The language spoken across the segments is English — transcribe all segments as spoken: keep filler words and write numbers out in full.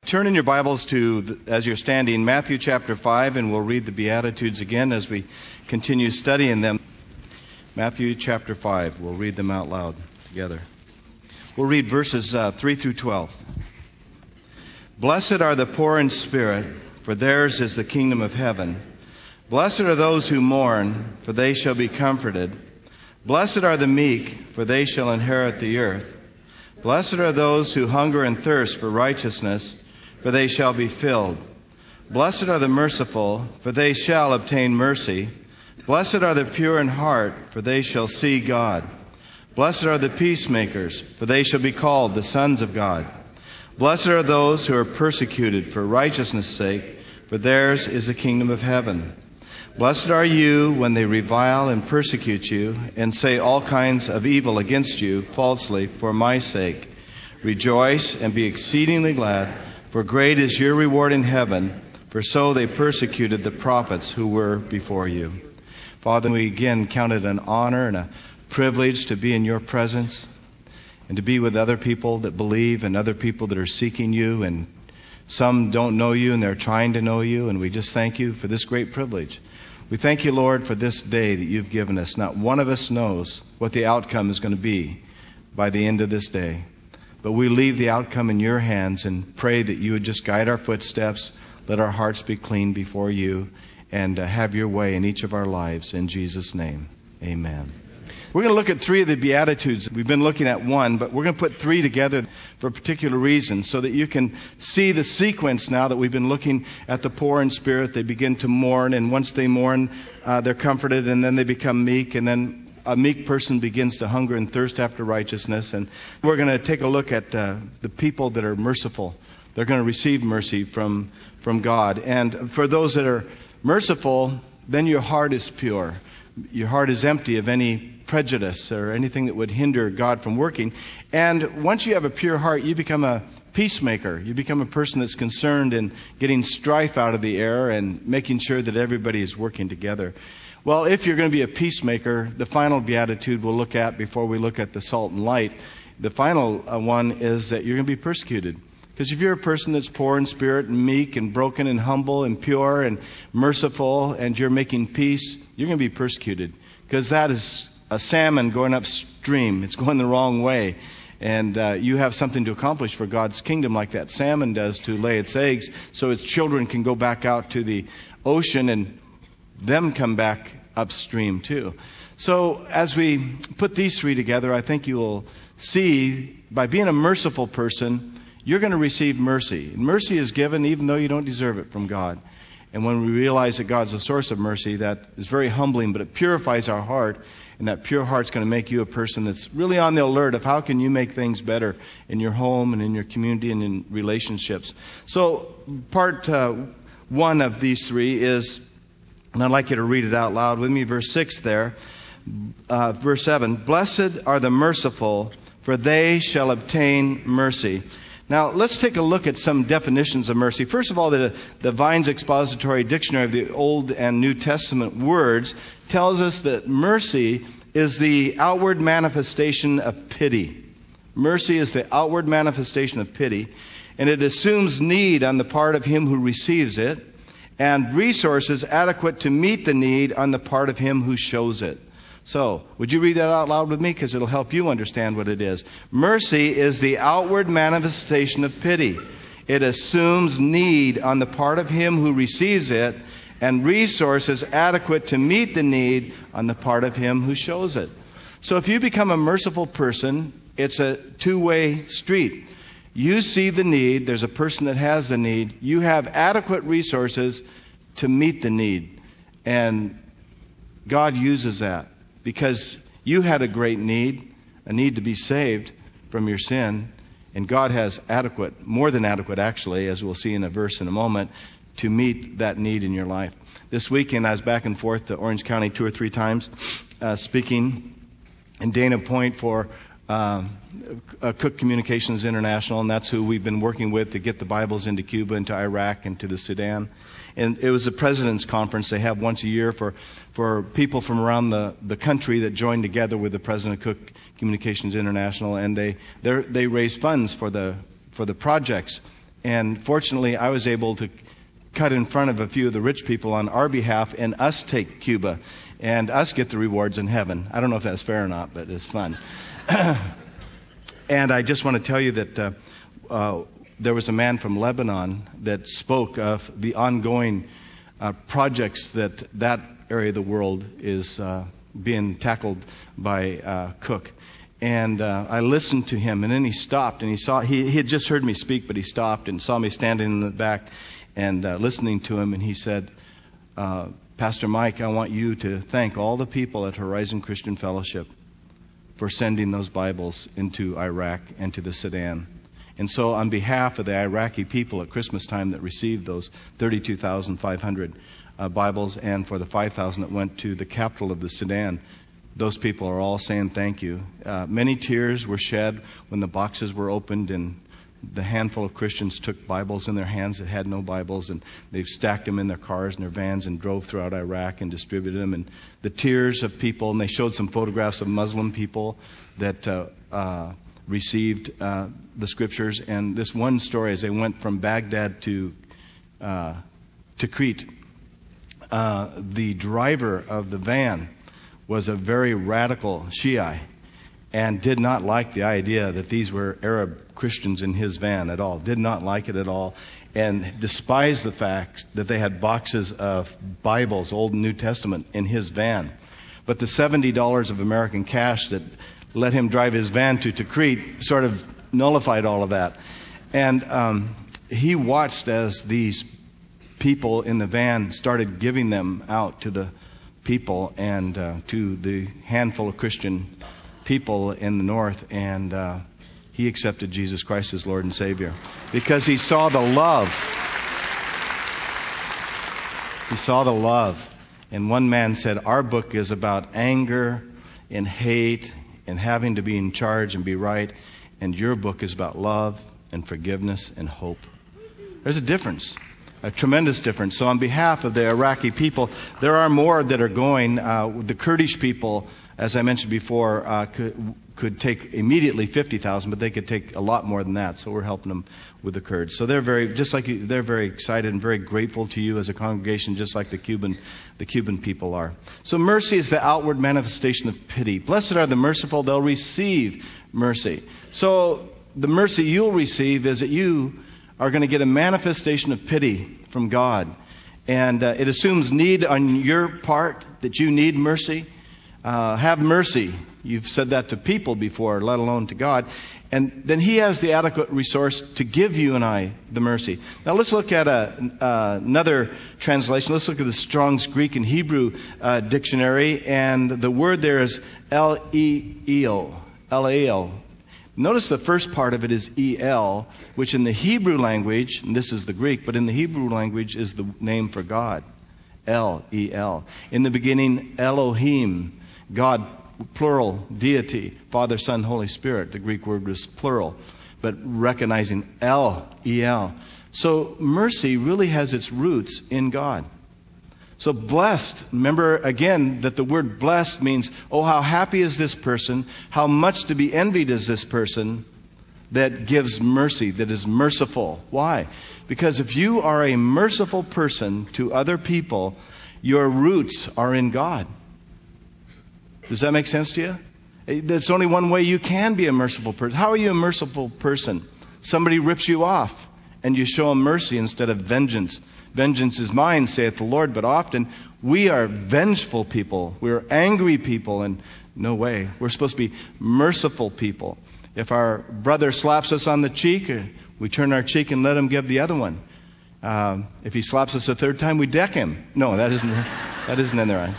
Turn in your Bibles to, as you're standing, Matthew chapter five, and we'll read the Beatitudes again as we continue studying them. Matthew chapter five, we'll read them out loud together. We'll read verses uh, three through twelve. Blessed are the poor in spirit, for theirs is the kingdom of heaven. Blessed are those who mourn, for they shall be comforted. Blessed are the meek, for they shall inherit the earth. Blessed are those who hunger and thirst for righteousness, for they shall be filled. Blessed are the merciful, for they shall obtain mercy. Blessed are the pure in heart, for they shall see God. Blessed are the peacemakers, for they shall be called the sons of God. Blessed are those who are persecuted for righteousness' sake, for theirs is the kingdom of heaven. Blessed are you when they revile and persecute you, and say all kinds of evil against you falsely for my sake. Rejoice and be exceedingly glad, for great is your reward in heaven, for so they persecuted the prophets who were before you. Father, we again count it an honor and a privilege to be in your presence and to be with other people that believe and other people that are seeking you, and some don't know you and they're trying to know you, and we just thank you for this great privilege. We thank you, Lord, for this day that you've given us. Not one of us knows what the outcome is going to be by the end of this day. But we leave the outcome in your hands and pray that you would just guide our footsteps, let our hearts be clean before you, and uh, have your way in each of our lives. In Jesus' name, amen. We're going to look at three of the Beatitudes. We've been looking at one, but we're going to put three together for a particular reason so that you can see the sequence now that we've been looking at the poor in spirit. They begin to mourn, and once they mourn, uh, they're comforted, and then they become meek, and then a meek person begins to hunger and thirst after righteousness. And we're going to take a look at uh, the people that are merciful. They're going to receive mercy from, from God. And for those that are merciful, then your heart is pure. Your heart is empty of any prejudice or anything that would hinder God from working. And once you have a pure heart, you become a peacemaker. You become a person that's concerned in getting strife out of the air and making sure that everybody is working together. Well, if you're going to be a peacemaker, the final beatitude we'll look at before we look at the salt and light, the final one is that you're going to be persecuted. Because if you're a person that's poor in spirit and meek and broken and humble and pure and merciful and you're making peace, you're going to be persecuted. Because that is a salmon going upstream. It's going the wrong way. And uh, you have something to accomplish for God's kingdom like that salmon does to lay its eggs so its children can go back out to the ocean and them come back upstream too. So as we put these three together, I think you will see by being a merciful person, you're going to receive mercy. And mercy is given even though you don't deserve it from God. And when we realize that God's the source of mercy, that is very humbling, but it purifies our heart. And that pure heart's going to make you a person that's really on the alert of how can you make things better in your home and in your community and in relationships. So part uh, one of these three is, and I'd like you to read it out loud with me, verse six there, uh, verse seven, blessed are the merciful, for they shall obtain mercy. Now, let's take a look at some definitions of mercy. First of all, the, the Vine's Expository Dictionary of the Old and New Testament words tells us that mercy is the outward manifestation of pity. Mercy is the outward manifestation of pity, and it assumes need on the part of him who receives it, and resources adequate to meet the need on the part of him who shows it. So, would you read that out loud with me? Because it'll help you understand what it is. Mercy is the outward manifestation of pity. It assumes need on the part of him who receives it, and resources adequate to meet the need on the part of him who shows it. So if you become a merciful person, it's a two-way street. You see the need, there's a person that has the need, you have adequate resources to meet the need. And God uses that because you had a great need, a need to be saved from your sin, and God has adequate, more than adequate actually, as we'll see in a verse in a moment, to meet that need in your life. This weekend I was back and forth to Orange County two or three times uh, speaking in Dana Point for uh, uh, Cook Communications International, and that's who we've been working with to get the Bibles into Cuba, into Iraq, and to the Sudan. And it was a president's conference they have once a year for, for people from around the, the country that join together with the president of Cook Communications International, and they they raise funds for the for the projects And fortunately, I was able to cut in front of a few of the rich people on our behalf and us take Cuba and us get the rewards in heaven. I don't know if that's fair or not, but it's fun. And I just want to tell you that uh, uh, there was a man from Lebanon that spoke of the ongoing uh, projects that that area of the world is uh, being tackled by uh, Cook. And uh, I listened to him, and then he stopped, and he saw he, he had just heard me speak, but he stopped and saw me standing in the back and uh, listening to him, and he said, uh, Pastor Mike, I want you to thank all the people at Horizon Christian Fellowship for sending those Bibles into Iraq and to the Sudan. And so on behalf of the Iraqi people at Christmas time that received those thirty-two thousand five hundred uh, Bibles, and for the five thousand that went to the capital of the Sudan, those people are all saying thank you. Uh, many tears were shed when the boxes were opened and the handful of Christians took Bibles in their hands that had no Bibles, and they've stacked them in their cars and their vans and drove throughout Iraq and distributed them. And the tears of people, and they showed some photographs of Muslim people that uh, uh, received uh, the Scriptures. And this one story, as they went from Baghdad to uh, to Crete, uh, the driver of the van was a very radical Shiite and did not like the idea that these were Arab Christians in his van at all, did not like it at all, and despised the fact that they had boxes of Bibles, Old and New Testament, in his van. But the seventy dollars of American cash that let him drive his van to Tikrit sort of nullified all of that. And um, he watched as these people in the van started giving them out to the people and uh, to the handful of Christian people in the north, and uh, he accepted Jesus Christ as Lord and Savior because he saw the love. He saw the love. And one man said, our book is about anger and hate and having to be in charge and be right, and your book is about love and forgiveness and hope. There's a difference. A tremendous difference. So on behalf of the Iraqi people, there are more that are going. Uh, the Kurdish people, as I mentioned before, uh, could, could take immediately fifty thousand, but they could take a lot more than that. So we're helping them with the Kurds. So they're very, just like you, they're very excited and very grateful to you as a congregation, just like the Cuban, the Cuban people are. So mercy is the outward manifestation of pity. Blessed are the merciful; they'll receive mercy. So the mercy you'll receive is that you are going to get a manifestation of pity from God. And uh, it assumes need on your part, that you need mercy. Uh, have mercy. You've said that to people before, let alone to God. And then He has the adequate resource to give you and I the mercy. Now let's look at a, uh, another translation. Let's look at the Strong's Greek and Hebrew uh, dictionary. And the word there is L-E-E-O. L-A-O. Notice the first part of it is E L, which in the Hebrew language, and this is the Greek, but in the Hebrew language is the name for God. L E L. In the beginning, Elohim, God, plural, deity, Father, Son, Holy Spirit. The Greek word was plural, but recognizing L E L. So mercy really has its roots in God. So blessed, remember again that the word blessed means, oh, how happy is this person, how much to be envied is this person that gives mercy, that is merciful. Why? Because if you are a merciful person to other people, your roots are in God. Does that make sense to you? There's only one way you can be a merciful person. How are you a merciful person? Somebody rips you off and you show them mercy instead of vengeance. Vengeance is mine, saith the Lord. But often we are vengeful people. We're angry people, and no way. We're supposed to be merciful people. If our brother slaps us on the cheek, we turn our cheek and let him give the other one. Um, if he slaps us a third time, we deck him. No, that isn't, that isn't in there.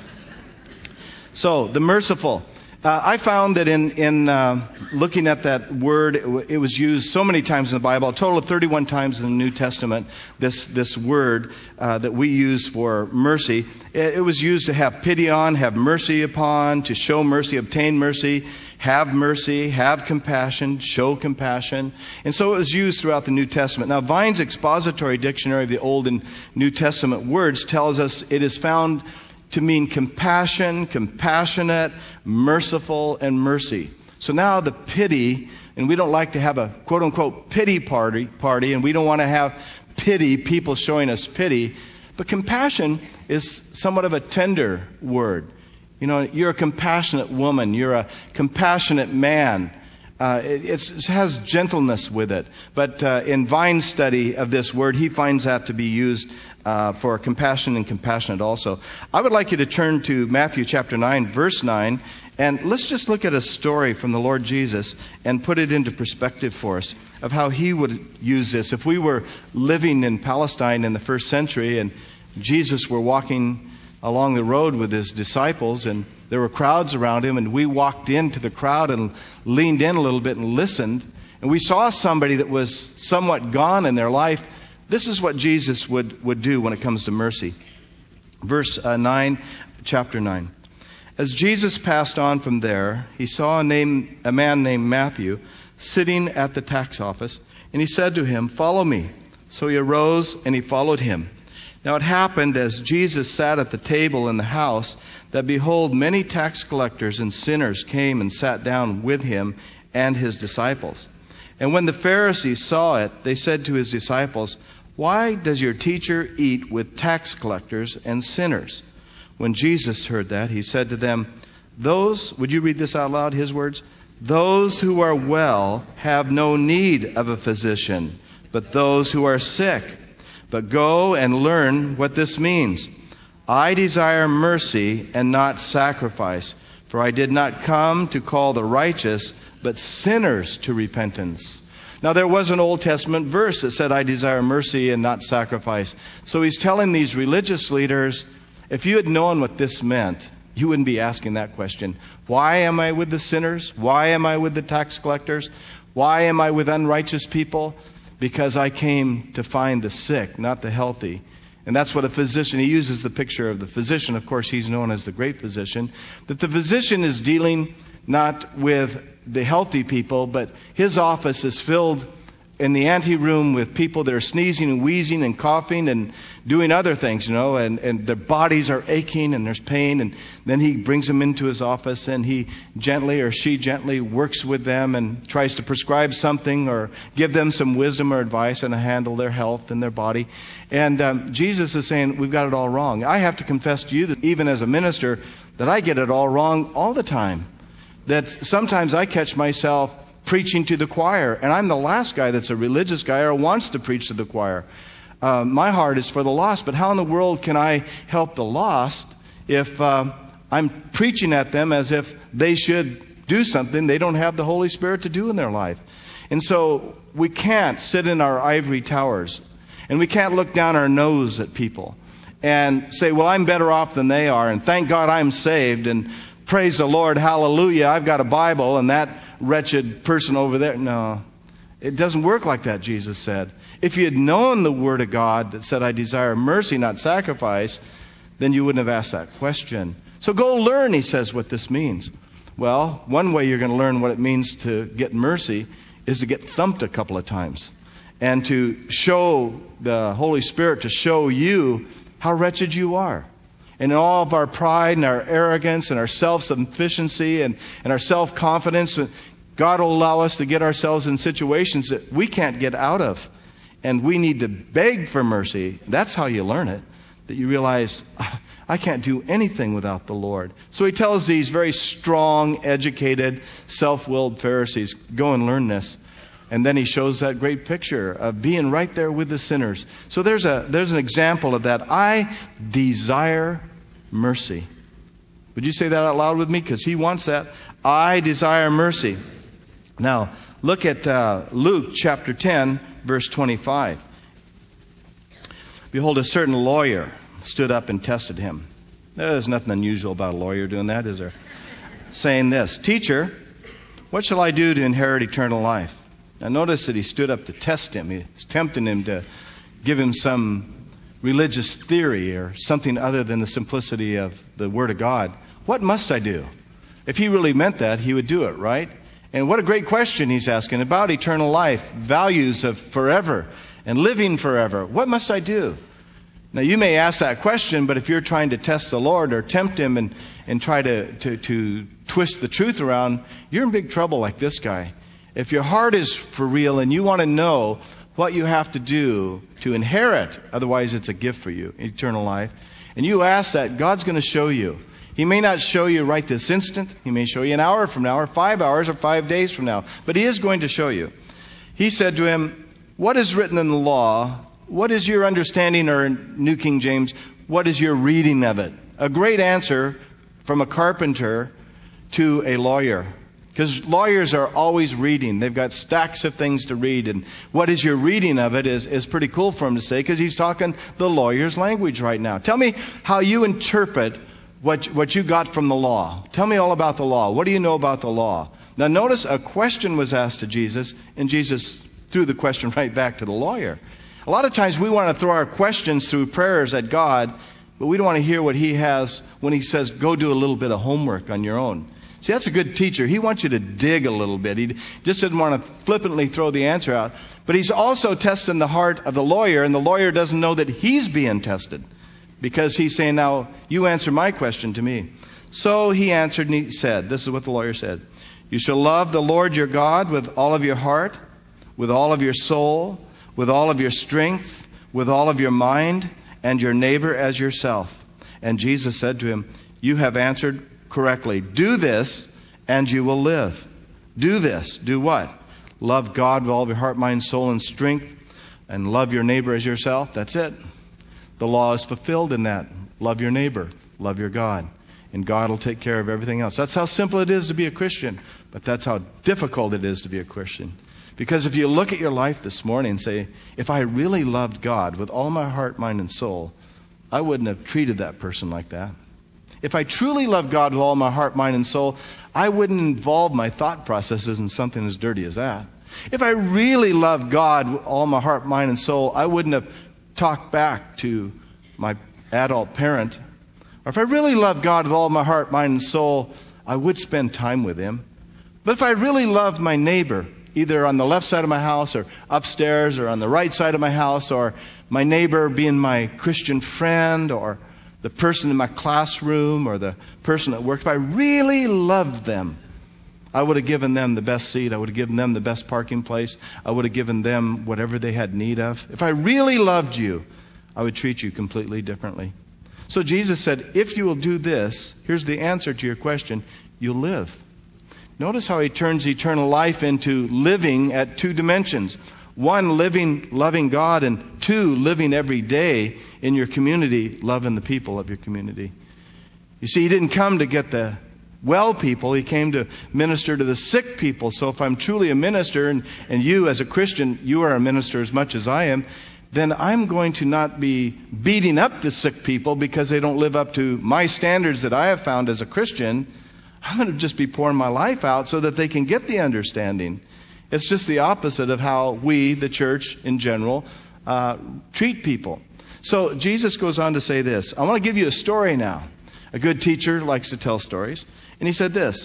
So, the merciful. Uh, I found that in, in uh, looking at that word, it, w- it was used so many times in the Bible, a total of thirty-one times in the New Testament, this, this word uh, that we use for mercy. It, it was used to have pity on, have mercy upon, to show mercy, obtain mercy, have mercy, have compassion, show compassion. And so it was used throughout the New Testament. Now, Vine's Expository Dictionary of the Old and New Testament words tells us it is found to mean compassion, compassionate, merciful, and mercy. So now the pity And we don't like to have a quote-unquote pity party, party, and we don't want to have pity, people showing us pity. But compassion is somewhat of a tender word. You know, you're a compassionate woman. You're a compassionate man. Uh, it, it's, it has gentleness with it. But uh, in Vine's study of this word, he finds that to be used uh, for compassion and compassionate also. I would like you to turn to Matthew chapter nine, verse nine, and let's just look at a story from the Lord Jesus and put it into perspective for us of how he would use this. If we were living in Palestine in the first century and Jesus were walking along the road with his disciples and there were crowds around him, and we walked into the crowd and leaned in a little bit and listened, and we saw somebody that was somewhat gone in their life, this is what Jesus would, would do when it comes to mercy. Verse uh, nine, chapter nine. As Jesus passed on from there, he saw a, name, a man named Matthew sitting at the tax office, and he said to him, "Follow me." So he arose and he followed him. Now it happened as Jesus sat at the table in the house that, behold, many tax collectors and sinners came and sat down with him and his disciples. And when the Pharisees saw it, they said to his disciples, "Why does your teacher eat with tax collectors and sinners?" When Jesus heard that, he said to them, "Those," would you read this out loud, his words? "Those who are well have no need of a physician, but those who are sick. But go and learn what this means. I desire mercy and not sacrifice, for I did not come to call the righteous, but sinners to repentance." Now there was an Old Testament verse that said, "I desire mercy and not sacrifice." So he's telling these religious leaders, if you had known what this meant, you wouldn't be asking that question. Why am I with the sinners? Why am I with the tax collectors? Why am I with unrighteous people? Because I came to find the sick, not the healthy. And that's what a physician, he uses the picture of the physician. Of course, he's known as the great physician. That the physician is dealing not with the healthy people, but his office is filled in the anteroom with people that are sneezing and wheezing and coughing and doing other things, you know, and, and their bodies are aching and there's pain. And then he brings them into his office and he gently or she gently works with them and tries to prescribe something or give them some wisdom or advice on how to handle their health and their body. And um, Jesus is saying, we've got it all wrong. I have to confess to you that even as a minister, that I get it all wrong all the time. That sometimes I catch myself preaching to the choir, and I'm the last guy that's a religious guy or wants to preach to the choir. Uh, my heart is for the lost, but how in the world can I help the lost if uh, I'm preaching at them as if they should do something they don't have the Holy Spirit to do in their life? And so we can't sit in our ivory towers, and we can't look down our nose at people and say, well, I'm better off than they are, and thank God I'm saved, and praise the Lord, hallelujah, I've got a Bible, and that wretched person over there. No, it doesn't work like that, Jesus said. If you had known the Word of God that said, I desire mercy, not sacrifice, then you wouldn't have asked that question. So go learn, he says, what this means. Well, one way you're going to learn what it means to get mercy is to get thumped a couple of times and to show the Holy Spirit, to show you how wretched you are. And in all of our pride and our arrogance and our self-sufficiency and, and our self-confidence, God will allow us to get ourselves in situations that we can't get out of. And we need to beg for mercy. That's how you learn it. That you realize, I can't do anything without the Lord. So he tells these very strong, educated, self-willed Pharisees, go and learn this. And then he shows that great picture of being right there with the sinners. So there's a there's an example of that. I desire mercy. Would you say that out loud with me? Because he wants that. I desire mercy. Now, look at uh, Luke chapter ten, verse twenty-five. Behold, a certain lawyer stood up and tested him. There's nothing unusual about a lawyer doing that, is there? Saying this, Teacher, what shall I do to inherit eternal life? Now notice that he stood up to test him. He's tempting him to give him some religious theory or something other than the simplicity of the Word of God. What must I do? If he really meant that, he would do it, right? And what a great question he's asking about eternal life, values of forever and living forever. What must I do? Now you may ask that question, but if you're trying to test the Lord or tempt him and, and try to, to, to twist the truth around, you're in big trouble like this guy. If your heart is for real and you want to know what you have to do to inherit, otherwise it's a gift for you, eternal life, and you ask that, God's going to show you. He may not show you right this instant. He may show you an hour from now, or five hours, or five days from now. But He is going to show you. He said to him, what is written in the law? What is your understanding, or in New King James, what is your reading of it? A great answer from a carpenter to a lawyer. Because lawyers are always reading. They've got stacks of things to read. And what is your reading of it is, is pretty cool for him to say, because he's talking the lawyer's language right now. Tell me how you interpret what, what you got from the law. Tell me all about the law. What do you know about the law? Now notice a question was asked to Jesus, and Jesus threw the question right back to the lawyer. A lot of times we want to throw our questions through prayers at God, but we don't want to hear what He has when He says, go do a little bit of homework on your own. See, that's a good teacher. He wants you to dig a little bit. He just doesn't want to flippantly throw the answer out. But He's also testing the heart of the lawyer, and the lawyer doesn't know that he's being tested, because he's saying, now, you answer my question to me. So he answered and he said, this is what the lawyer said, you shall love the Lord your God with all of your heart, with all of your soul, with all of your strength, with all of your mind, and your neighbor as yourself. And Jesus said to him, you have answered correctly. Do this, and you will live. Do this. Do what? Love God with all of your heart, mind, soul, and strength, and love your neighbor as yourself. That's it. The law is fulfilled in that. Love your neighbor. Love your God. And God will take care of everything else. That's how simple it is to be a Christian. But that's how difficult it is to be a Christian. Because if you look at your life this morning and say, if I really loved God with all my heart, mind, and soul, I wouldn't have treated that person like that. If I truly loved God with all my heart, mind, and soul, I wouldn't involve my thought processes in something as dirty as that. If I really loved God with all my heart, mind, and soul, I wouldn't have talked back to my adult parent. Or if I really loved God with all my heart, mind, and soul, I would spend time with Him. But if I really loved my neighbor, either on the left side of my house or upstairs or on the right side of my house, or my neighbor being my Christian friend, or the person in my classroom, or the person at work, if I really loved them, I would have given them the best seat. I would have given them the best parking place. I would have given them whatever they had need of. If I really loved you, I would treat you completely differently. So Jesus said, if you will do this, here's the answer to your question, you'll live. Notice how He turns eternal life into living at two dimensions. One, living, loving God, and two, living every day in your community, loving the people of your community. You see, He didn't come to get the well people. He came to minister to the sick people. So if I'm truly a minister, and, and you as a Christian, you are a minister as much as I am, then I'm going to not be beating up the sick people because they don't live up to my standards that I have found as a Christian. I'm going to just be pouring my life out so that they can get the understanding. It's just the opposite of how we, the church in general, uh, treat people. So Jesus goes on to say this. I want to give you a story now. A good teacher likes to tell stories. And he said this.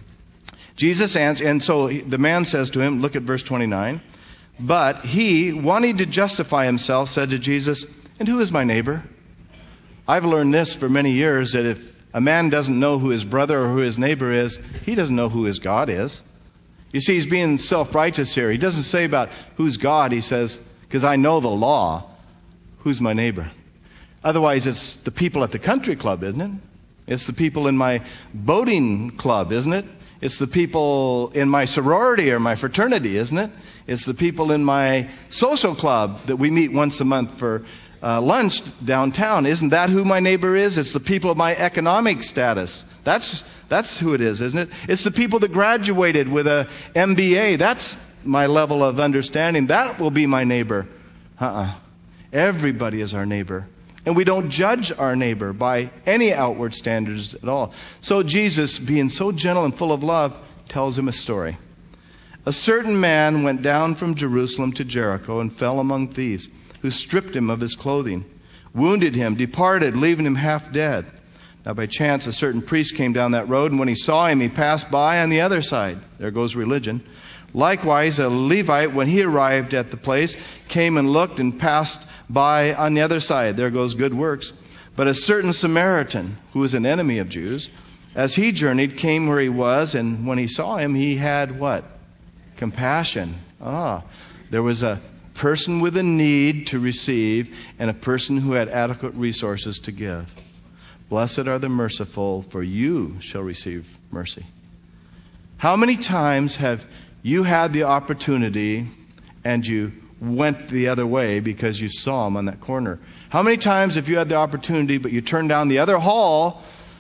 Jesus answered, and so the man says to him, look at verse twenty-nine. But he, wanting to justify himself, said to Jesus, and who is my neighbor? I've learned this for many years, that if a man doesn't know who his brother or who his neighbor is, he doesn't know who his God is. You see, he's being self-righteous here. He doesn't say about who's God. He says, because I know the law, who's my neighbor? Otherwise, it's the people at the country club, isn't it? It's the people in my boating club, isn't it? It's the people in my sorority or my fraternity, isn't it? It's the people in my social club that we meet once a month for uh, lunch downtown. Isn't that who my neighbor is? It's the people of my economic status. That's that's who it is, isn't it? It's the people that graduated with a M B A. That's my level of understanding. That will be my neighbor. Uh-uh. Everybody is our neighbor. And we don't judge our neighbor by any outward standards at all. So Jesus, being so gentle and full of love, tells him a story. A certain man went down from Jerusalem to Jericho and fell among thieves, who stripped him of his clothing, wounded him, departed, leaving him half dead. Now by chance a certain priest came down that road, and when he saw him, he passed by on the other side. There goes religion. Likewise, a Levite, when he arrived at the place, came and looked and passed by on the other side. There goes good works. But a certain Samaritan, who was an enemy of Jews, as he journeyed, came where he was, and when he saw him, he had what? compassion. Ah, there was a person with a need to receive and a person who had adequate resources to give. Blessed are the merciful, for you shall receive mercy. How many times have you had the opportunity and you went the other way because you saw him on that corner? How many times have you had the opportunity but you turned down the other hall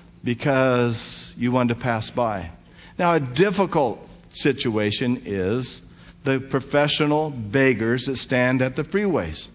because you wanted to pass by? Now, a difficult situation is the professional beggars that stand at the freeways.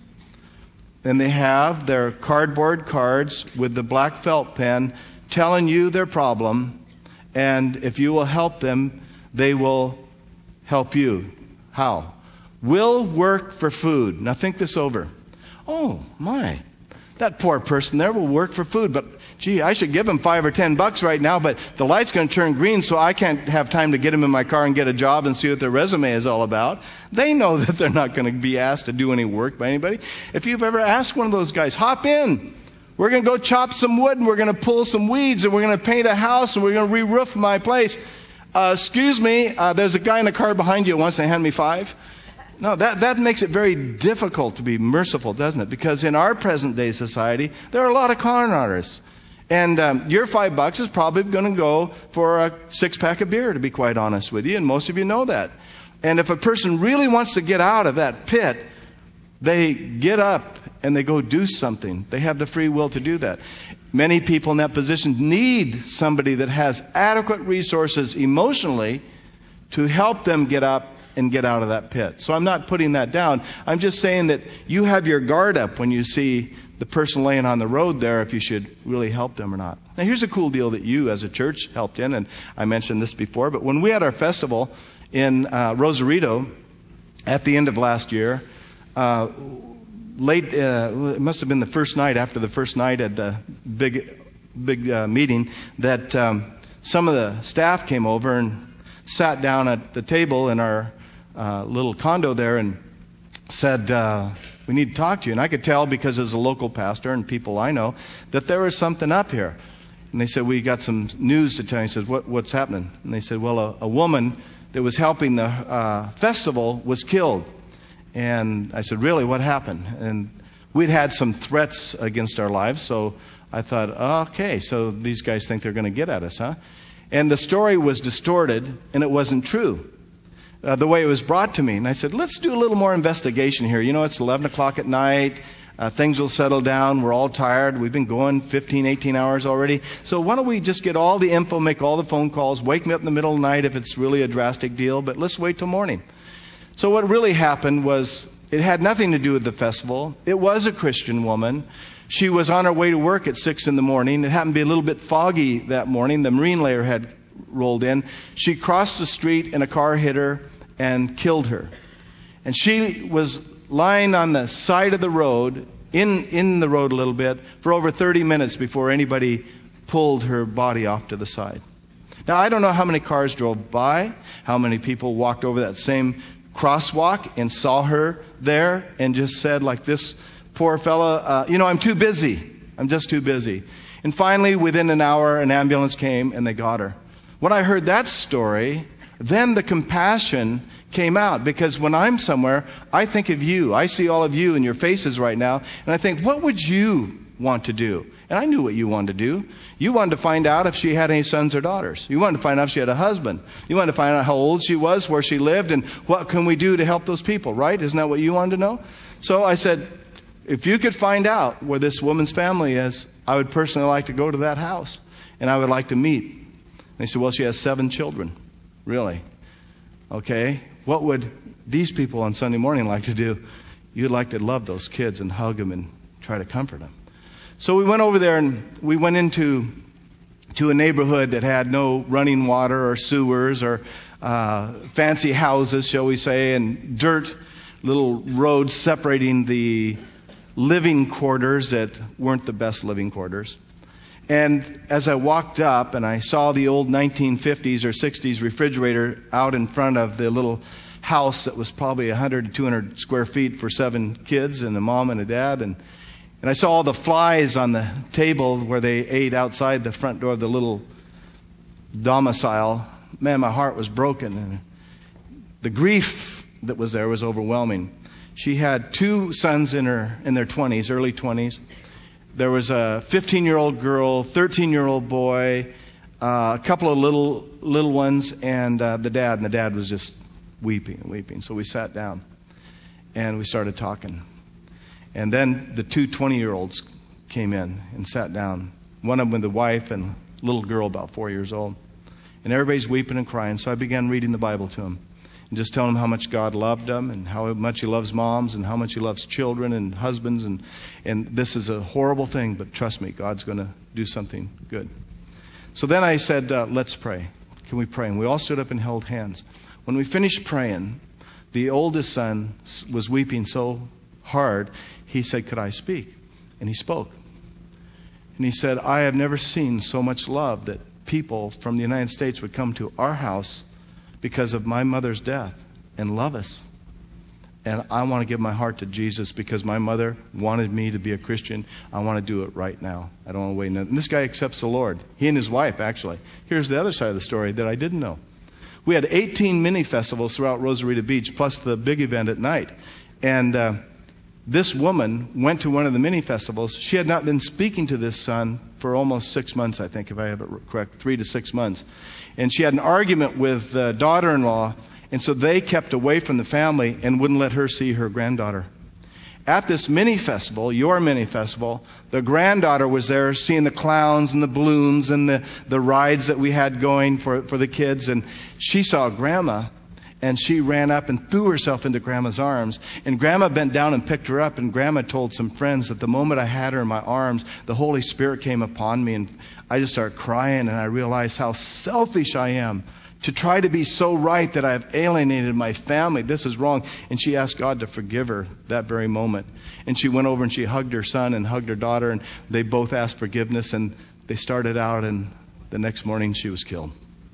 And they have their cardboard cards with the black felt pen telling you their problem, and if you will help them, they will help you. How? Will work for food. Now think this over. Oh, my. That poor person there will work for food, but gee, I should give him five or ten bucks right now, but the light's going to turn green, so I can't have time to get him in my car and get a job and see what their resume is all about. They know that they're not going to be asked to do any work by anybody. If you've ever asked one of those guys, hop in. We're going to go chop some wood, and we're going to pull some weeds, and we're going to paint a house, and we're going to re-roof my place. Uh, excuse me, uh, there's a guy in the car behind you who wants to hand me five. No, that, that makes it very difficult to be merciful, doesn't it? Because in our present-day society, there are a lot of con artists. And um, your five bucks is probably going to go for a six-pack of beer, to be quite honest with you, and most of you know that. And if a person really wants to get out of that pit, they get up and they go do something. They have the free will to do that. Many people in that position need somebody that has adequate resources emotionally to help them get up and get out of that pit. So I'm not putting that down. I'm just saying that you have your guard up when you see the person laying on the road there, if you should really help them or not. Now here's a cool deal that you as a church helped in, and I mentioned this before, but when we had our festival in uh, Rosarito at the end of last year, uh, late, uh, it must have been the first night, after the first night at the big, big uh, meeting, that um, some of the staff came over and sat down at the table in our uh, little condo there and said, uh, we need to talk to you. And I could tell, because as a local pastor and people I know, that there was something up here. And they said, we got some news to tell you. He said, what, what's happening? And they said, well, a, a woman that was helping the uh, festival was killed. And I said, really, what happened? And we'd had some threats against our lives, so I thought, oh, okay, so these guys think they're going to get at us, huh? And the story was distorted, and it wasn't true. Uh, the way it was brought to me. And I said, let's do a little more investigation here. You know, it's eleven o'clock at night. Uh, things will settle down. We're all tired. We've been going fifteen, eighteen hours already. So why don't we just get all the info, make all the phone calls, wake me up in the middle of the night if it's really a drastic deal, but let's wait till morning. So what really happened was, it had nothing to do with the festival. It was a Christian woman. She was on her way to work at six in the morning. It happened to be a little bit foggy that morning. The marine layer had rolled in. She crossed the street and a car hit her and killed her. And she was lying on the side of the road, in, in the road a little bit, for over thirty minutes before anybody pulled her body off to the side. Now, I don't know how many cars drove by, how many people walked over that same crosswalk and saw her there and just said, like, this poor fella, uh, you know, I'm too busy. I'm just too busy. And finally, within an hour, an ambulance came and they got her. When I heard that story, then the compassion came out, because when I'm somewhere, I think of you. I see all of you in your faces right now, and I think, what would you want to do? And I knew what you wanted to do. You wanted to find out if she had any sons or daughters. You wanted to find out if she had a husband. You wanted to find out how old she was, where she lived, and what can we do to help those people, right? Isn't that what you wanted to know? So I said, if you could find out where this woman's family is, I would personally like to go to that house, and I would like to meet. And they said, well, she has seven children. Really? Okay. What would these people on Sunday morning like to do? You'd like to love those kids and hug them and try to comfort them. So we went over there and we went into to a neighborhood that had no running water or sewers or uh, fancy houses, shall we say, and dirt little roads separating the living quarters that weren't the best living quarters. And as I walked up and I saw the old nineteen fifties or sixties refrigerator out in front of the little house that was probably one hundred to two hundred square feet for seven kids and a mom and a dad, and and I saw all the flies on the table where they ate outside the front door of the little domicile, man, my heart was broken. And the grief that was there was overwhelming. She had two sons in her in their twenties, early twenties. There was a fifteen-year-old girl, thirteen-year-old boy, uh, a couple of little little ones, and uh, the dad. And the dad was just weeping and weeping. So we sat down, and we started talking. And then the two twenty-year-olds came in and sat down. One of them with the wife and a little girl about four years old. And everybody's weeping and crying. So I began reading the Bible to them. And just telling them how much God loved them and how much he loves moms and how much he loves children and husbands. And, and this is a horrible thing, but trust me, God's going to do something good. So then I said, uh, let's pray. Can we pray? And we all stood up and held hands. When we finished praying, the oldest son was weeping so hard, he said, could I speak? And he spoke. And he said, I have never seen so much love that people from the United States would come to our house because of my mother's death and love us. And I want to give my heart to Jesus because my mother wanted me to be a Christian. I want to do it right now. I don't want to wait. And this guy accepts the Lord. He and his wife, actually. Here's the other side of the story that I didn't know. We had eighteen mini festivals throughout Rosarita Beach, plus the big event at night. And uh, this woman went to one of the mini festivals. She had not been speaking to this son for almost six months, I think, if I have it correct, three to six months. And she had an argument with the daughter-in-law, and so they kept away from the family and wouldn't let her see her granddaughter. At this mini festival, your mini festival, the granddaughter was there seeing the clowns and the balloons and the, the rides that we had going for, for the kids. And she saw Grandma, and she ran up and threw herself into Grandma's arms. And Grandma bent down and picked her up. And Grandma told some friends that the moment I had her in my arms, the Holy Spirit came upon me. And I just started crying, and I realized how selfish I am to try to be so right that I have alienated my family. This is wrong. And she asked God to forgive her that very moment. And she went over and she hugged her son and hugged her daughter. And they both asked forgiveness. And they started out, and the next morning she was killed.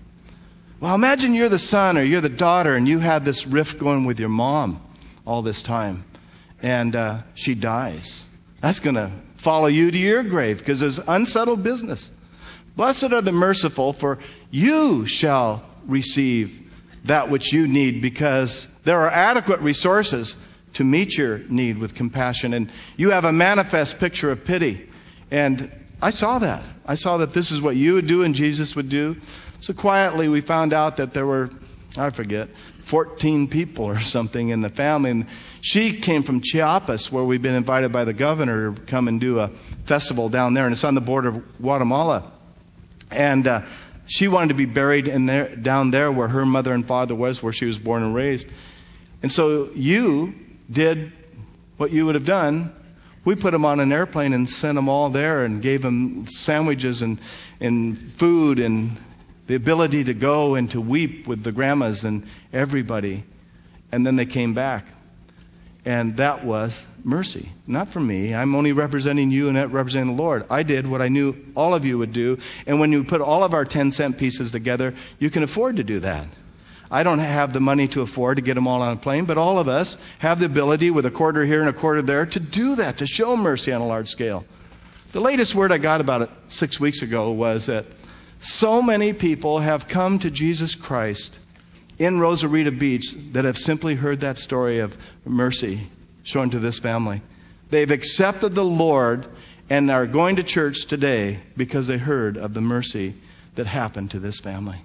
Well, imagine you're the son or you're the daughter and you had this rift going with your mom all this time. And uh, she dies. That's going to follow you to your grave because it's unsettled business. Blessed are the merciful, for you shall receive that which you need, because there are adequate resources to meet your need with compassion. And you have a manifest picture of pity. And I saw that. I saw that this is what you would do and Jesus would do. So quietly we found out that there were, I forget, fourteen people or something in the family. And she came from Chiapas, where we've been invited by the governor to come and do a festival down there. And it's on the border of Guatemala. And uh, she wanted to be buried in there, down there where her mother and father was, where she was born and raised. And so you did what you would have done. We put them on an airplane and sent them all there and gave them sandwiches and, and food and the ability to go and to weep with the grandmas and everybody. And then they came back. And that was mercy. Not from me. I'm only representing you and not representing the Lord. I did what I knew all of you would do. And when you put all of our ten cent pieces together, you can afford to do that. I don't have the money to afford to get them all on a plane, but all of us have the ability with a quarter here and a quarter there to do that, to show mercy on a large scale. The latest word I got about it six weeks ago was that so many people have come to Jesus Christ in Rosarita Beach that have simply heard that story of mercy shown to this family. They've accepted the Lord and are going to church today because they heard of the mercy that happened to this family.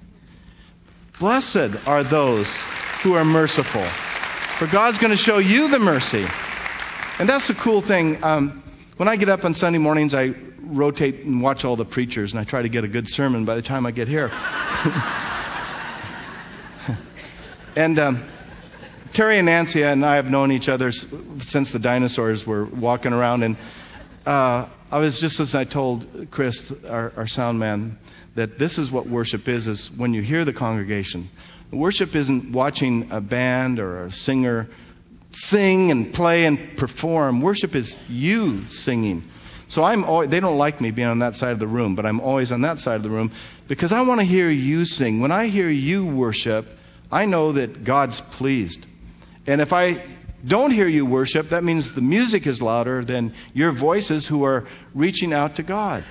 Blessed are those who are merciful, for God's going to show you the mercy. And that's the cool thing. Um, when I get up on Sunday mornings, I rotate and watch all the preachers, and I try to get a good sermon by the time I get here. And um, Terry and Nancy and I have known each other since the dinosaurs were walking around. And uh, I was just as I told Chris, our, our sound man, that this is what worship is, is when you hear the congregation. Worship isn't watching a band or a singer sing and play and perform. Worship is you singing. So I'm always, they don't like me being on that side of the room, but I'm always on that side of the room because I want to hear you sing. When I hear you worship, I know that God's pleased. And if I don't hear you worship, that means the music is louder than your voices who are reaching out to God.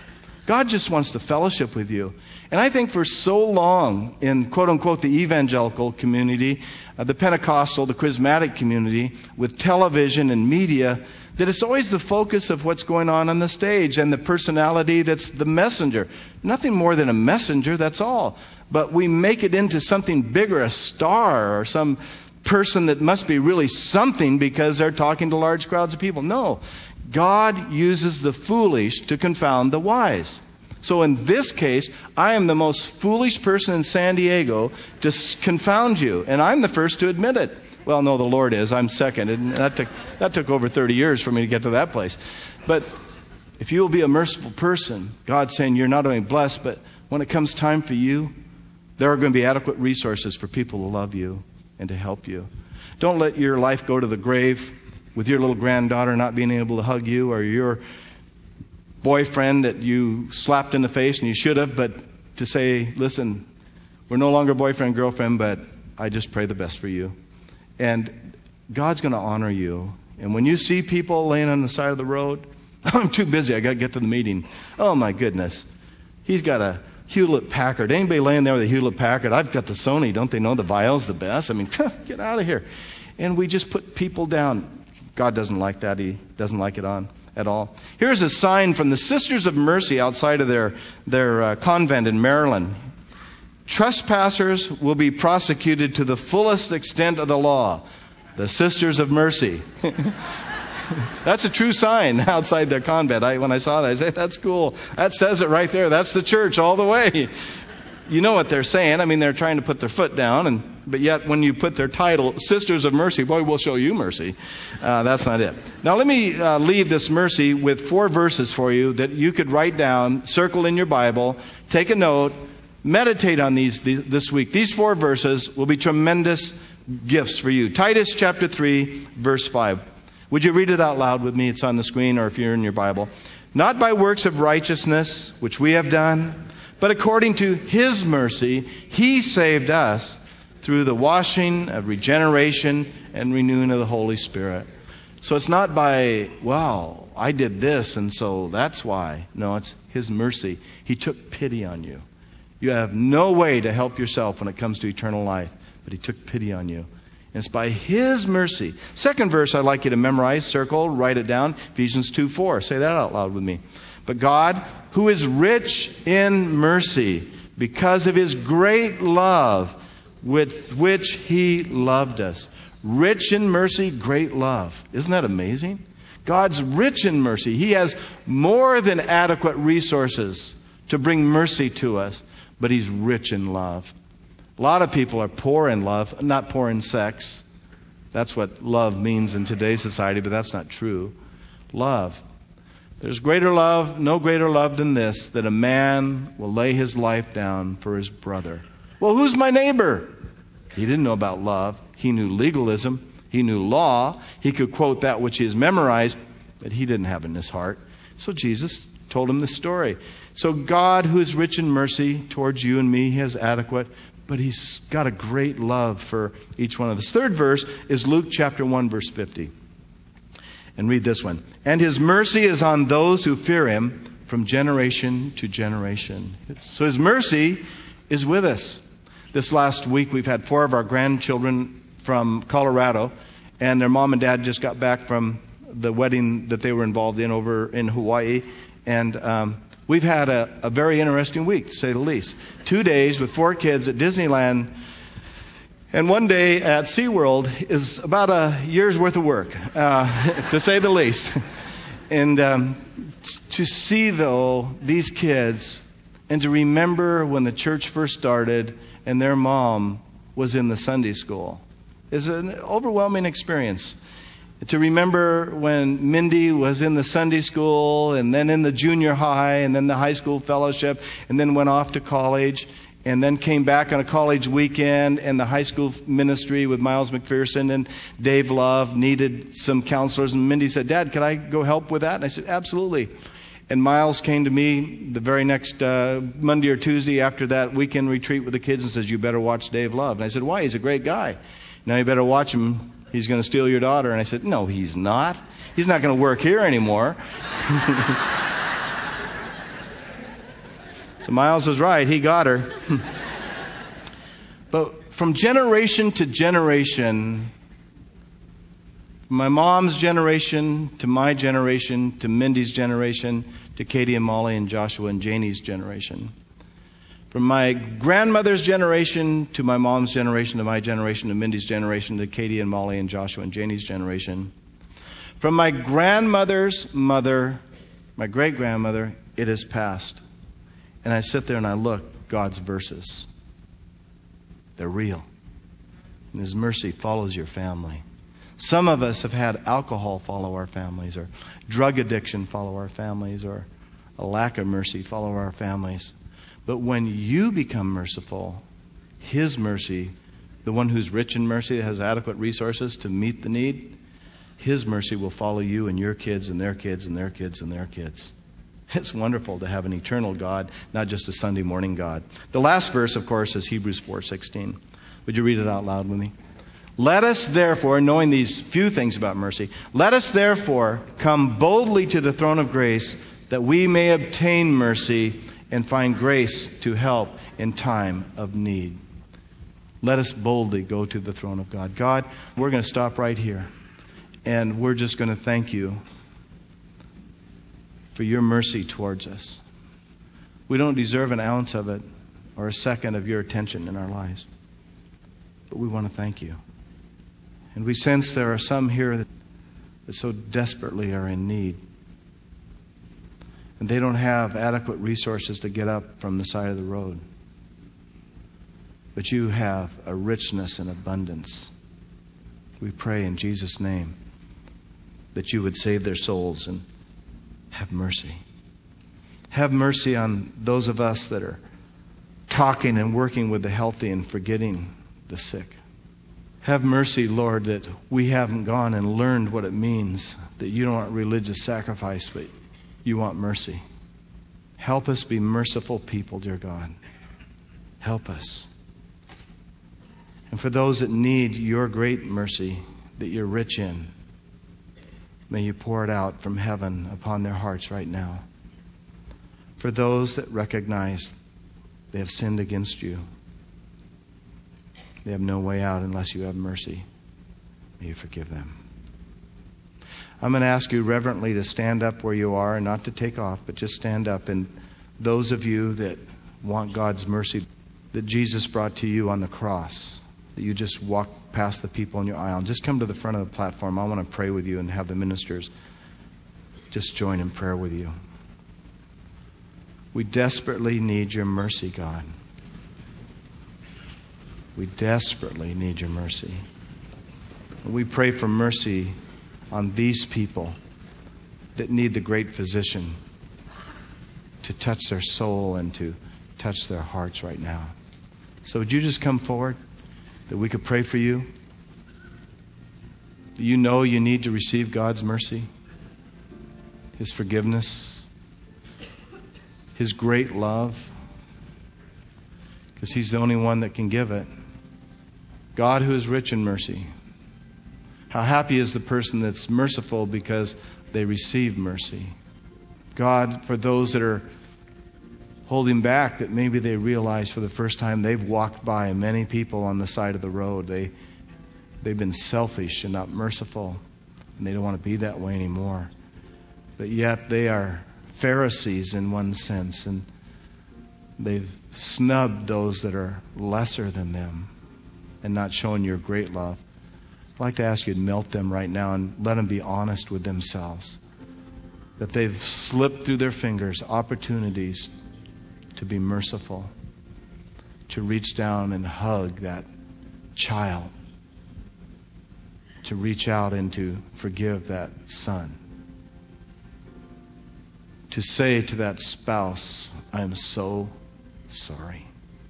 God just wants to fellowship with you. And I think for so long in quote-unquote the evangelical community, uh, the Pentecostal, the charismatic community, with television and media, that it's always the focus of what's going on on the stage and the personality that's the messenger. Nothing more than a messenger, that's all. But we make it into something bigger, a star or some person that must be really something because they're talking to large crowds of people. No, God uses the foolish to confound the wise. So in this case, I am the most foolish person in San Diego to confound you. And I'm the first to admit it. Well, no, the Lord is. I'm second. And that took, that took over thirty years for me to get to that place. But if you will be a merciful person, God's saying you're not only blessed, but when it comes time for you, there are going to be adequate resources for people to love you and to help you. Don't let your life go to the grave with your little granddaughter not being able to hug you, or your boyfriend that you slapped in the face and you should have, but to say, listen, we're no longer boyfriend, girlfriend, but I just pray the best for you. And God's going to honor you. And when you see people laying on the side of the road, I'm too busy, I got to get to the meeting. Oh my goodness. He's got a Hewlett Packard. Anybody laying there with a Hewlett Packard? I've got the Sony. Don't they know the Vio's the best? I mean, get out of here. And we just put people down. God doesn't like that. He doesn't like it on at all. Here's a sign from the Sisters of Mercy outside of their, their uh, convent in Maryland. Trespassers will be prosecuted to the fullest extent of the law. The Sisters of Mercy. That's a true sign outside their convent. I, when I saw that, I said, that's cool. That says it right there. That's the church all the way. You know what they're saying. I mean, they're trying to put their foot down, and but yet when you put their title, Sisters of Mercy, boy, we'll show you mercy. Uh, that's not it. Now, let me uh, leave this mercy with four verses for you that you could write down, circle in your Bible, take a note, meditate on these th- this week. These four verses will be tremendous gifts for you. Titus chapter three, verse five. Would you read it out loud with me? It's on the screen, or if you're in your Bible. Not by works of righteousness, which we have done, but according to His mercy, He saved us through the washing of regeneration and renewing of the Holy Spirit. So it's not by, well, I did this, and so that's why. No, it's His mercy. He took pity on you. You have no way to help yourself when it comes to eternal life, but He took pity on you. And it's by His mercy. Second verse I'd like you to memorize, circle, write it down. Ephesians two four. Say that out loud with me. But God, who is rich in mercy, because of His great love with which He loved us. Rich in mercy, great love. Isn't that amazing? God's rich in mercy. He has more than adequate resources to bring mercy to us, but He's rich in love. A lot of people are poor in love, not poor in sex. That's what love means in today's society, but that's not true. Love. There's greater love, no greater love than this, that a man will lay his life down for his brother. Well, who's my neighbor? He didn't know about love. He knew legalism. He knew law. He could quote that which he has memorized, but he didn't have it in his heart. So Jesus told him the story. So God, who is rich in mercy towards you and me, He has adequate, but He's got a great love for each one of us. Third verse is Luke chapter one, verse fifty. And read this one. And His mercy is on those who fear Him from generation to generation. So His mercy is with us. This last week we've had four of our grandchildren from Colorado, and their mom and dad just got back from the wedding that they were involved in over in Hawaii. And um, we've had a, a very interesting week, to say the least. Two days with four kids at Disneyland, and one day at SeaWorld is about a year's worth of work, uh, to say the least. And um, to see, though, these kids, and to remember when the church first started and their mom was in the Sunday school, is an overwhelming experience. To remember when Mindy was in the Sunday school, and then in the junior high, and then the high school fellowship, and then went off to college, and then came back on a college weekend, and the high school ministry with Miles McPherson and Dave Love needed some counselors. And Mindy said, Dad, could I go help with that? And I said, absolutely. And Miles came to me the very next uh, Monday or Tuesday after that weekend retreat with the kids and says, you better watch Dave Love. And I said, why? He's a great guy. Now you better watch him. He's going to steal your daughter. And I said, no, he's not. He's not going to work here anymore. So Miles was right. He got her. But from generation to generation, from my mom's generation to my generation to Mindy's generation to Katie and Molly and Joshua and Janie's generation, from my grandmother's generation to my mom's generation to my generation to Mindy's generation to Katie and Molly and Joshua and Janie's generation, from my grandmother's mother, my great-grandmother, it has passed. And I sit there and I look, God's verses. They're real. And His mercy follows your family. Some of us have had alcohol follow our families, or drug addiction follow our families, or a lack of mercy follow our families. But when you become merciful, His mercy, the one who's rich in mercy, has adequate resources to meet the need, His mercy will follow you and your kids and their kids and their kids and their kids. It's wonderful to have an eternal God, not just a Sunday morning God. The last verse, of course, is Hebrews four sixteen. Would you read it out loud with me? Let us therefore, knowing these few things about mercy, let us therefore come boldly to the throne of grace that we may obtain mercy and find grace to help in time of need. Let us boldly go to the throne of God. God, we're going to stop right here, and we're just going to thank you for your mercy towards us. We don't deserve an ounce of it or a second of your attention in our lives, but we want to thank you. And we sense there are some here that, that so desperately are in need. And they don't have adequate resources to get up from the side of the road. But you have a richness and abundance. We pray in Jesus' name that you would save their souls and have mercy. Have mercy on those of us that are talking and working with the healthy and forgetting the sick. Have mercy, Lord, that we haven't gone and learned what it means, that you don't want religious sacrifice, but you want mercy. Help us be merciful people, dear God. Help us. And for those that need your great mercy that you're rich in, may you pour it out from heaven upon their hearts right now. For those that recognize they have sinned against you, they have no way out unless you have mercy, may you forgive them. I'm going to ask you reverently to stand up where you are and not to take off, but just stand up. And those of you that want God's mercy that Jesus brought to you on the cross, that you just walk past the people in your aisle, just come to the front of the platform. I want to pray with you and have the ministers just join in prayer with you. We desperately need your mercy, God. We desperately need your mercy. We pray for mercy on these people that need the great physician to touch their soul and to touch their hearts right now. So would you just come forward that we could pray for you? You know you need to receive God's mercy, His forgiveness, His great love, because He's the only one that can give it. God who is rich in mercy. How happy is the person that's merciful because they receive mercy. God, for those that are holding back, that maybe they realize for the first time they've walked by many people on the side of the road. They, they've been selfish and not merciful, and they don't want to be that way anymore. But yet they are Pharisees in one sense, and they've snubbed those that are lesser than them and not showing your great love. I'd like to ask you to melt them right now and let them be honest with themselves. That they've slipped through their fingers opportunities to be merciful, to reach down and hug that child, to reach out and to forgive that son, to say to that spouse, I am so sorry,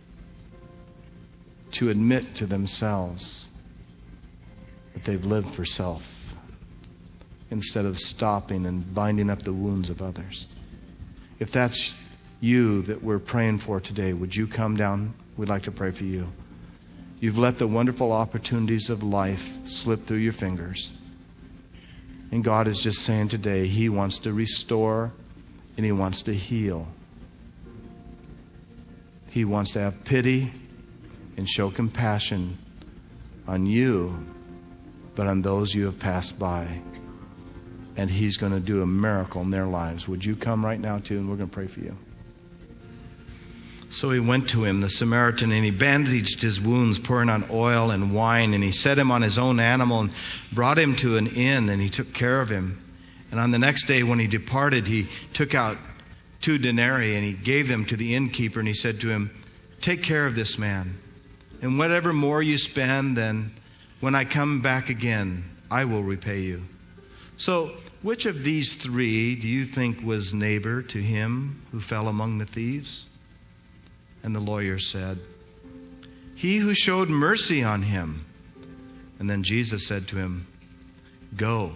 to admit to themselves that they've lived for self instead of stopping and binding up the wounds of others. If that's you that we're praying for today, would you come down? We'd like to pray for you. You've let the wonderful opportunities of life slip through your fingers. And God is just saying today He wants to restore and He wants to heal. He wants to have pity and show compassion on you, but on those you have passed by. And He's going to do a miracle in their lives. Would you come right now too? And we're going to pray for you. So he went to him, the Samaritan, and he bandaged his wounds, pouring on oil and wine. And he set him on his own animal and brought him to an inn, and he took care of him. And on the next day when he departed, he took out two denarii, and he gave them to the innkeeper. And he said to him, take care of this man. And whatever more you spend, then when I come back again, I will repay you. So which of these three do you think was neighbor to him who fell among the thieves? And the lawyer said, he who showed mercy on him. And then Jesus said to him, go.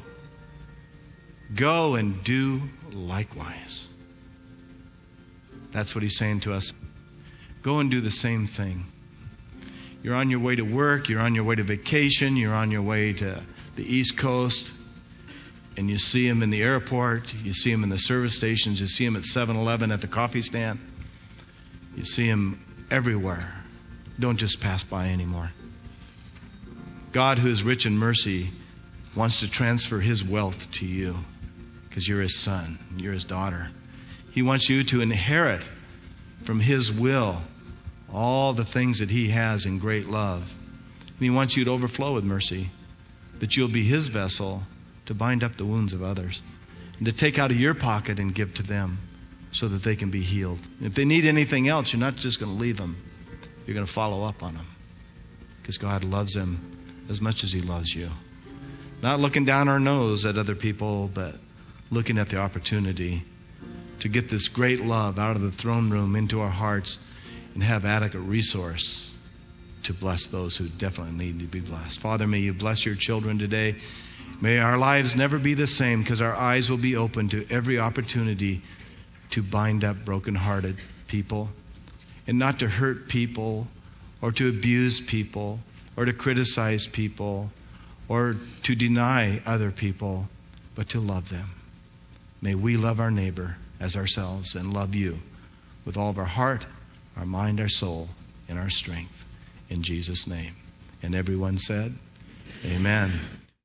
Go and do likewise. That's what he's saying to us. Go and do the same thing. You're on your way to work, you're on your way to vacation, you're on your way to the East Coast, and you see him in the airport, you see him in the service stations, you see him at seven eleven at the coffee stand. You see him everywhere. Don't just pass by anymore. God, who is rich in mercy, wants to transfer His wealth to you because you're His son, you're His daughter. He wants you to inherit from His will all the things that He has in great love. And He wants you to overflow with mercy, that you'll be His vessel to bind up the wounds of others and to take out of your pocket and give to them, so that they can be healed. If they need anything else, you're not just going to leave them. You're going to follow up on them. Because God loves them as much as He loves you. Not looking down our nose at other people, but looking at the opportunity to get this great love out of the throne room into our hearts and have adequate resource to bless those who definitely need to be blessed. Father, may you bless your children today. May our lives never be the same, because our eyes will be open to every opportunity to bind up brokenhearted people, and not to hurt people or to abuse people or to criticize people or to deny other people, but to love them. May we love our neighbor as ourselves and love you with all of our heart, our mind, our soul, and our strength. In Jesus' name. And everyone said, amen.